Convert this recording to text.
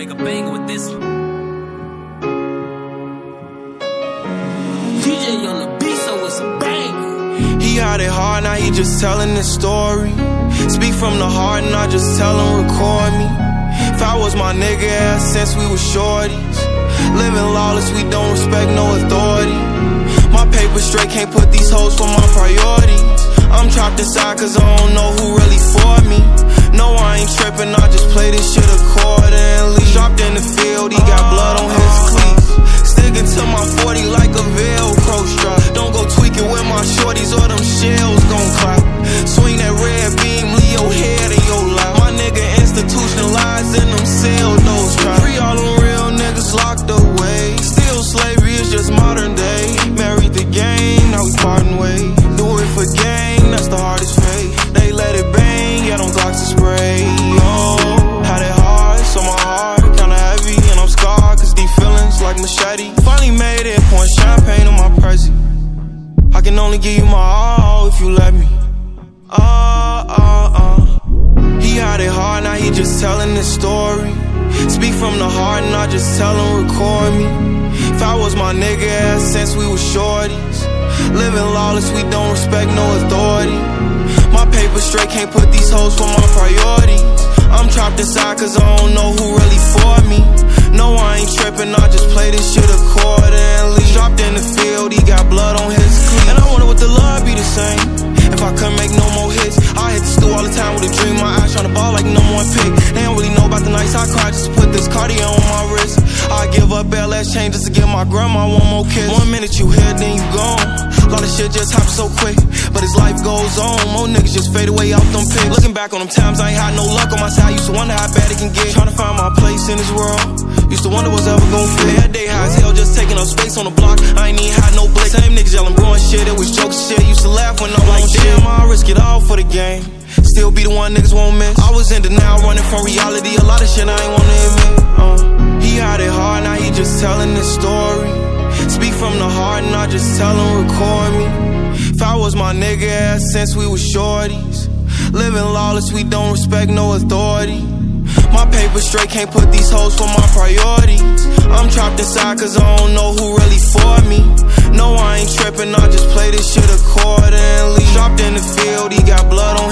make a banger with this. DJ on the beat, so it's a banger. He had it hard, now he just telling his story. Speak from the heart, not just tell him, record me. If I was my nigga ever since we was shorties. Living lawless, we don't respect no authority. My paper straight, can't put these hoes for my priorities. I'm trapped inside cause I don't know who really for me. No, I ain't tripping, I just play this shit accordingly. Dropped in the field, he got blood on his cleats. Sticking to my 40 like a Velcro strap. Don't go tweaking with my shorties or them shells gon' clap. Swing that red beam, leave your head in your lap. My nigga institutionalized in them cell those traps. Free all them real niggas locked away. Still slavery is just modern day. Married the game, now we parting ways. Do it for gang, that's the hardest fate. They let it bang, yeah, them Glocks to spray. Oh, had it hard, so my heart kinda heavy. And I'm scarred, cause these feelings like machete. Finally made it, pouring champagne on my Prezi. I can only give you my all if you let me. He had it hard, now he just telling his story. Speak from the heart, not just tell him, record me. If I was my nigga ever since we was shorties. Living lawless, we don't respect no authority. My paper straight, can't put these hoes for my priorities. I'm trapped inside cause I don't know who really for me. No, I ain't tripping, I just play this shit accordingly. Dropped in the field, he got blood on his cleats. And I wonder would the love be the same if I couldn't make no more hits. I hit the stew all the time with a dream, my eyes tryna ball like no one pick. They don't really know about the nights I cried just to put this Cartier on my wrist. I give up LS chain just to give my grandma one more kiss. 1 minute you here, then you gone. A lot of shit just happens so quick, but as life goes on, more niggas just fade away out them pics. Looking back on them times, I ain't had no luck on my side. Used to wonder how bad it can get. Tryna find my place in this world. Used to wonder what's ever gon' fit. That day high as hell, just taking up space on the block. I ain't even had no blick. Same niggas yelling, bro and shit. It was jokes and shit. Used to laugh when I'm like, damn, I risk it all for the game. Still be the one niggas won't miss. I was in denial, running from reality. A lot of shit I ain't wanna admit. He had it hard, now he just telling his story. Speak from the heart, not just tell him, record me. If I was my nigga ever since we was shorties. Living lawless, we don't respect no authority. My paper straight, can't put these hoes for my priorities. I'm trapped inside cause I don't know who really for me. No, I ain't tripping, I just play this shit accordingly. Dropped in the field, he got blood on